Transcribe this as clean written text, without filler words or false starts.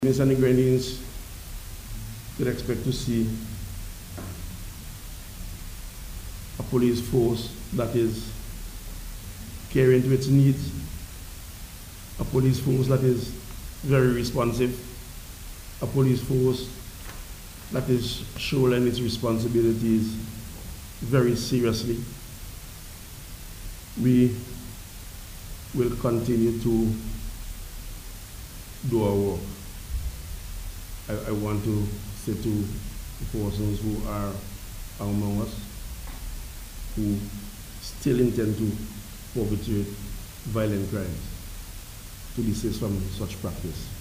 Grenadians and the Grenadians could expect to see a police force that is caring to its needs, a police force that is very responsive, a police force that is shouldering its responsibilities very seriously. We will continue to do our work. I want to say to the persons who are among us, who still intend to perpetrate violent crimes, to desist from such practice.